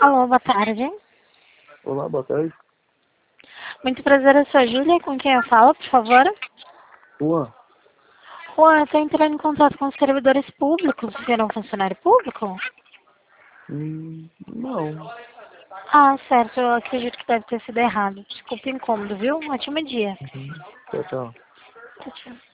Alô, boa tarde. Olá, boa tarde. Muito prazer, eu sou a Júlia. Com quem eu falo, por favor? Juan, Juan, eu estou entrando em contato com os servidores públicos. Você é um funcionário público? não. Ah, certo. Eu acredito que deve ter sido errado. Desculpe o incômodo, viu? Um ótimo dia. Tchau, tchau. Tchau, tchau.